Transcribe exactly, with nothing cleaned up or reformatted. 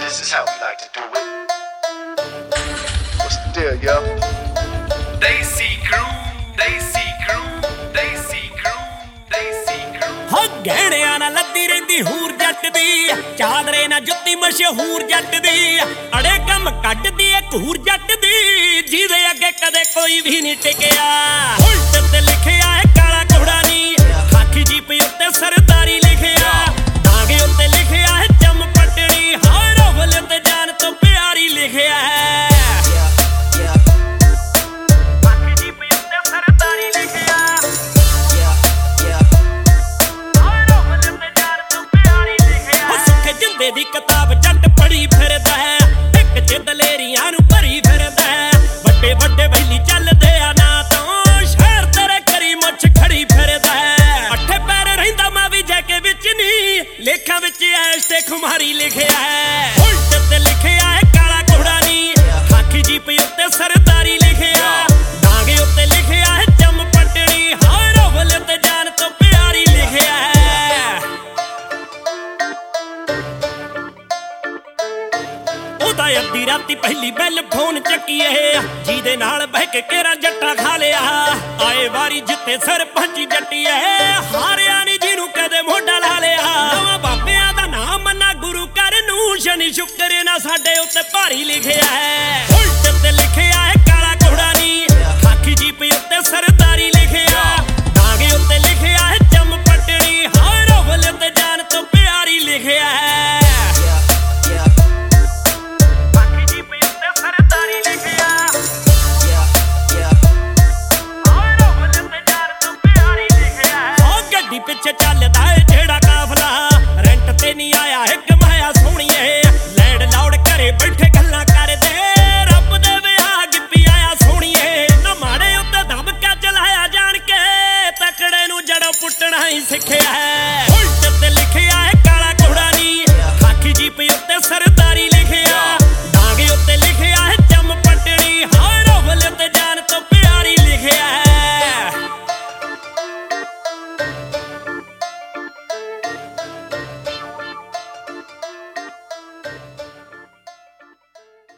This is how we like to do it. What's the deal, yo? Desi crew, Desi crew, Desi crew, Desi crew. हो गहणिया ना लद्दी रहिंदी हूर जट दी, चादरे ना जुत्ती मशहूर जट दी, अड़े कम कट दी एक हूर जट दी, जिहदे अगे कदे कोई भी नहीं टिकिया। उल्ट ते लिखिया है काला घोड़ा नी, खाकी जीप उत्ते सरदारी लिखिया, धागे उत्ते लिखिया है चम पटड़ी, हाय रोवल ते जान तो प्यारी लिखिया है। दी किताब जट पढ़ी फिरदा है, एक च दलेरियां नूं भरी फिरदा है, वड्डे वड्डे वैली चलदे आ ना तो शहर तेरे करी मुछ खड़ी फिरदा है। अठे पैर रहिंदा मैं भी जैके विच नी, लेखां विच ऐश ते खुमारी लिखिया है। उल्ट ते लिखिया है काला घोड़ा नी, खाकी जीप उत्ते सरदारी लिखिया, डांगे उत्ते लिखिया है चम पटड़ी, हाय रोवल ते जान तो प्यारी लिखिया है। अद्धी राती पहली बैल फोन चक्कीए, जिहदे नाल बह के केरा जट्टा खा लिया, आए वारी जिते सरपंच जट्टीए, हारिया नी जिनू कदे मोढा ला लिया। नवां बाबियां दा नाम मन्ना गुरु कर नूं, शनि शुक्र ना साडे उत्ते भारी लिखिया है। उल्ट ते लिखिया है काला घोड़ा नी, खाकी जीप उत्ते सरदारी लिखिया, डांगे उत्ते लिखिया है चम पटड़ी, हाय रोवल ते जान तो प्यारी लिखिया है। पिछे चलदा है जेड़ा काफला, रेंट ते नहीं आया है कमाया सोहणीए, लैंड लौड़ घरे बैठे गल्लां करदे, रब दे विआह गिप्पी आया सोहणीए, ना माड़े उत्ते दबका चलाया जान के, तकड़े नूं जड़ों पुट्टना ही सिखिया।